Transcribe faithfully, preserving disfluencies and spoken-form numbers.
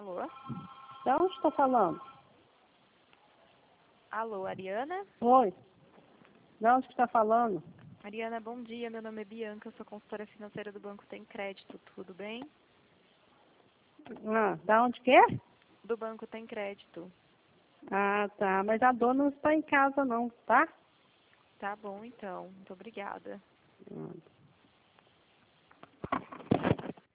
Alô? De onde está falando? Alô, Ariana? Oi. De onde está falando? Ariana, bom dia. Meu nome é Bianca, eu sou consultora financeira do Banco Tem Crédito. Tudo bem? Ah, da onde que é? Do Banco Tem Crédito. Ah, tá. Mas a dona não está em casa não, tá? Tá bom, então. Muito obrigada. Hum.